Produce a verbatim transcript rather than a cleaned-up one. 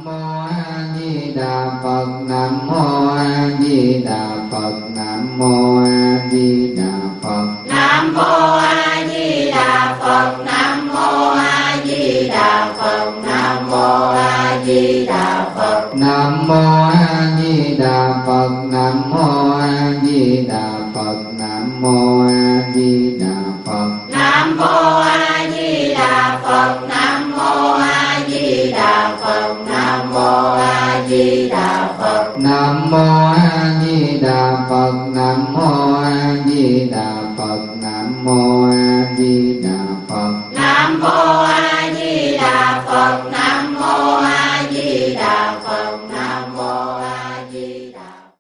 mô A Di Đà Phật. Nam mô A Di Đà Phật. Nam mô A Di Đà Phật. Nam mô A Di Đà Phật. Nam mô A Di Đà Phật. Nam mô A Di Đà Phật. Nam mô A Di Đà Phật. Nam mô A Di Đà Phật. Nam mô A Di Đà Phật. Nam mô A Di Đà Phật. Nam mô A Di Đà Phật. Nam mô A Di Đà Phật. Nam mô A Di Đà Phật. Nam mô A Di Đà Phật. Nam mô A Di Đà